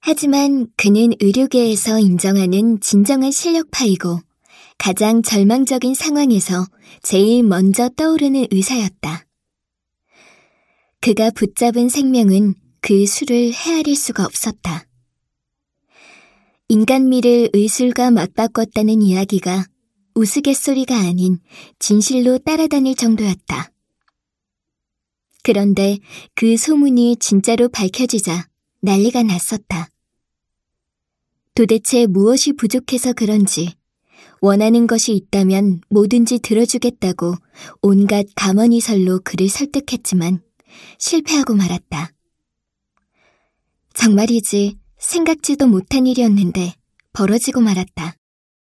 하지만 그는 의료계에서 인정하는 진정한 실력파이고 가장 절망적인 상황에서 제일 먼저 떠오르는 의사였다. 그가 붙잡은 생명은 그 수를 헤아릴 수가 없었다. 인간미를 의술과 맞바꿨다는 이야기가 우스갯소리가 아닌 진실로 따라다닐 정도였다. 그런데 그 소문이 진짜로 밝혀지자 난리가 났었다. 도대체 무엇이 부족해서 그런지 원하는 것이 있다면 뭐든지 들어주겠다고 온갖 감언이설로 그를 설득했지만 실패하고 말았다. 정말이지 생각지도 못한 일이었는데 벌어지고 말았다.